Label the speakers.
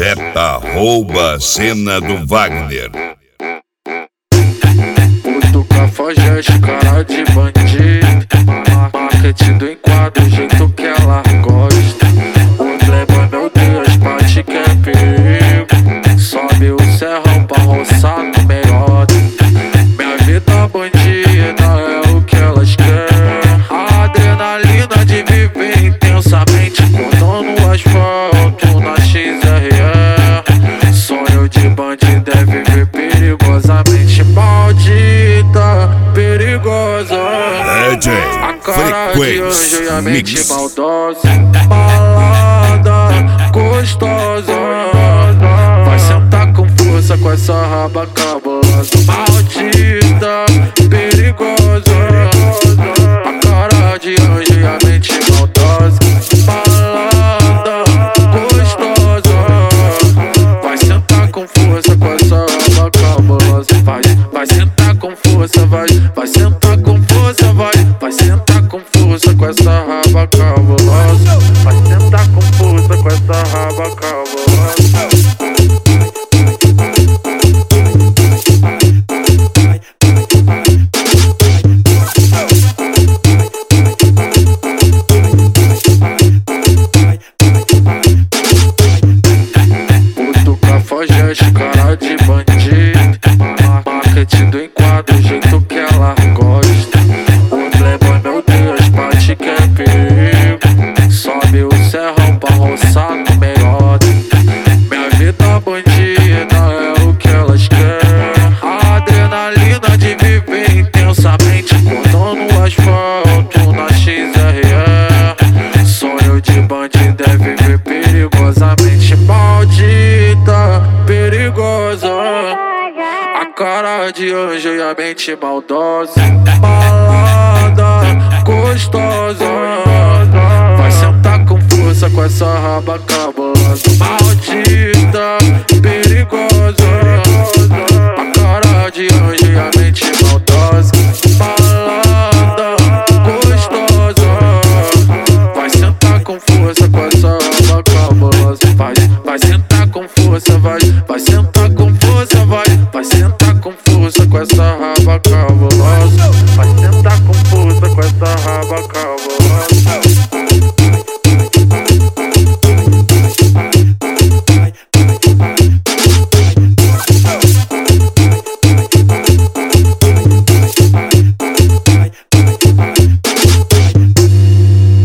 Speaker 1: Profeta rouba a cena do Wagner.
Speaker 2: Puto cafajeste, cara de bandido. Marketing do enquadro, o jeito que ela gosta. O Playboy, meu Deus, bate que é perigo. Sobe o serrão pra roçar no meiota. Minha vida bandida é o que elas querem. A adrenalina de viver intensamente, cortando o asfalto na XRE. Sonho de bandido é viver perigosamente. Maldita, perigosa. A cara de anjo e a mente maldosa. Balada, gostosa. Vai sentar com força com essa raba cabulosa. Maldita, perigosa. A cara de anjo e a mente maldosa. Balada, gostosa. Vai sentar com força com essa raba cabulosa. Vai sentar com força, vai sentar com força, vai sentar com força com essa raba cabulosa. Vai sentar com força com essa raba cabulosa. Puto cafajeste, cara de bandido. Marketing do enquadro, o jeito que ela gosta. O Playboy, meu Deus, bate que é perigo. Sobe o serrão pra roçar no meiota. Minha vida bandida é o que elas querem. A adrenalina de viver intensamente, cortando o asfalto na XRE. Sonho de bandido é viver perigosamente. Maldita, perigosa. A cara de anjo e a mente maldosa. Balada, gostosa. Vai sentar com força com essa raba cabulosa. Maldita, perigosa. A cara de anjo e a mente maldosa.